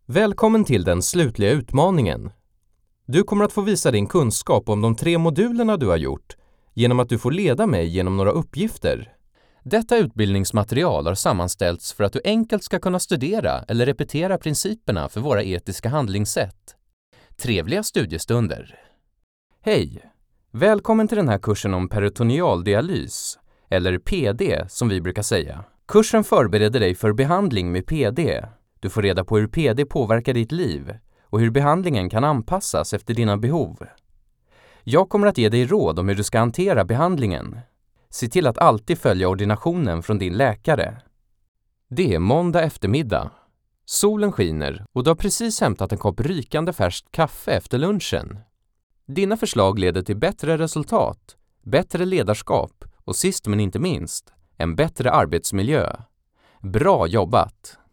Välkommen till den slutliga utmaningen. Du kommer att få visa din kunskap om de 3 modulerna du har gjort genom att du får leda mig genom några uppgifter. Detta utbildningsmaterial har sammanställts för att du enkelt ska kunna studera eller repetera principerna för våra etiska handlingssätt. Trevliga studiestunder! Hej! Välkommen till den här kursen om peritonealdialys, eller PD som vi brukar säga. Kursen förbereder dig för behandling med PD. Du får reda på hur PD påverkar ditt liv och hur behandlingen kan anpassas efter dina behov. Jag kommer att ge dig råd om hur du ska hantera behandlingen. Se till att alltid följa ordinationen från din läkare. Det är måndag eftermiddag. Solen skiner och du har precis hämtat en kopp rykande färskt kaffe efter lunchen. Dina förslag leder till bättre resultat, bättre ledarskap och sist men inte minst, en bättre arbetsmiljö. Bra jobbat!